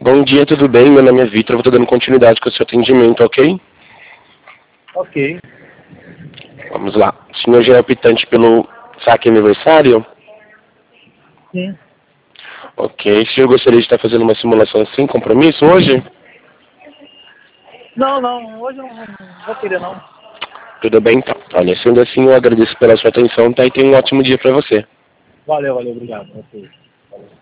Bom dia, tudo bem? Meu nome é Vitor, eu vou estar dando continuidade com o seu atendimento, ok? Ok. Vamos lá. O senhor já é optante pelo saque aniversário? Sim. Ok. O senhor gostaria de estar fazendo uma simulação sem compromisso hoje? Não, hoje eu não vou querer não. Tudo bem, então. Olha, sendo assim, eu agradeço pela sua atenção, tá? E tenha um ótimo dia para você. Valeu, obrigado. Ok.